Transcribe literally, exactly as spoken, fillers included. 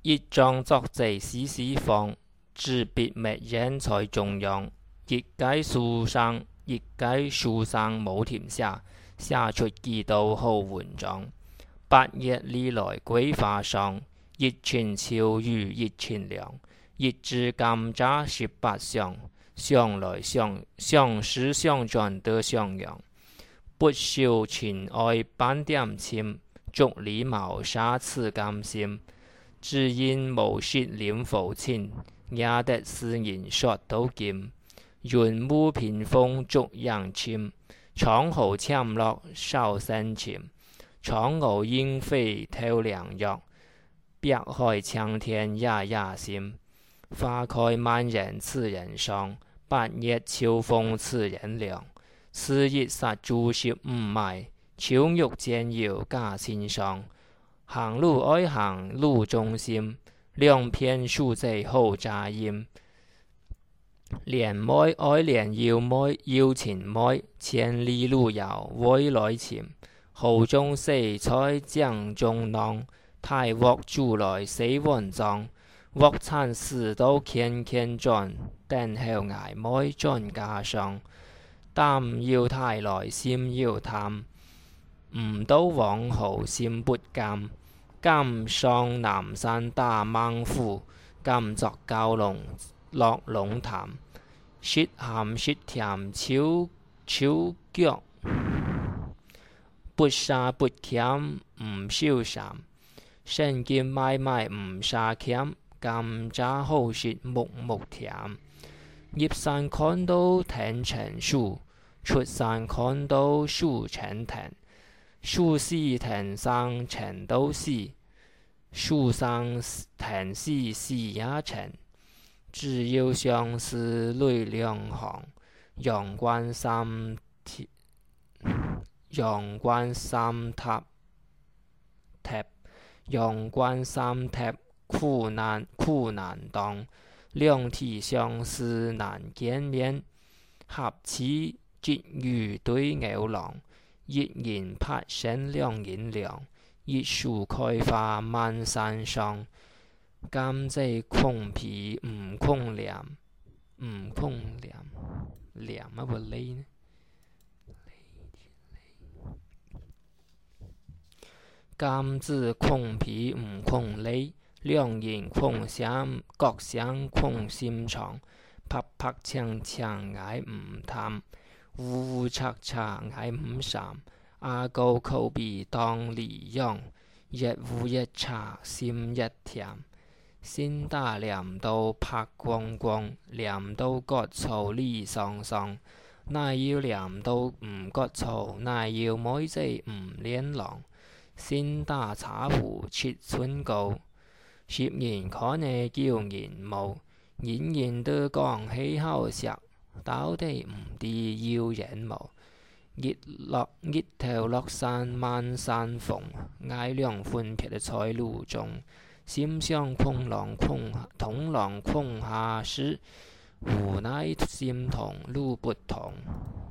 一仗作贼西西方，自别灭人才中央。一介书生，一介书生冇甜下，下出几道好文章。八月里来桂花上，一寸秋雨一寸凉。一枝甘蔗十八香，香来香相识相转的襄阳。不消情爱半点情，竹里茅沙似甘心。只因无舌念浮情，也得思言说到剑。云雾屏风逐阳침窗后참落少生침窗外莺飞透凉月，碧海苍天夜夜心。花开满人此人伤，八月秋风此人凉。此日杀猪十五迈，秋玉煎药加千上。行路爱行路中心，两片树在好扎音。连妹爱连腰妹腰前妹，千里路遥未来前。河中四菜江中浪，太鑊煮來四碗裝。鑊餐四道天天轉，等候挨妹轉家上。擔要太來心要淡，唔到往後心不甘。今上南山打猛虎，今作蛟龍落龍潭。舌鹹舌甜超超腳，不沙不鹹唔消散。身兼買賣唔沙鹹，甘蔗好舌木木甜。入山看到藤成樹，出山看到樹成藤。樹是藤上成都是，樹上藤是是也成。只要相思淚兩行，陽關三陽關三塔塔，陽關三塔苦難苦難當。兩地相思難見面，合此結語對牛郎。一人拍聲兩人涼，一樹開花滿山上。甘蔗空皮唔空涼，唔空涼，涼乜個呢？甘蔗空皮唔空梨，兩人空相各相空心腸。拍拍唱唱嗌唔淡，烏烏擦擦嗌唔散。阿哥口鼻當梨樣，一烏一擦心一甜。先打兩刀拍光光，兩刀割草理桑桑。乃要兩刀唔割草，乃要妹仔唔練郎。先打茶壺切春糕，攝人看你叫人冇。人人都講起好食，到底唔知要人冇。日落日頭落山滿山風，嗌兩款撇的在路中。心想空浪空同浪空下時，無奈心痛路不同。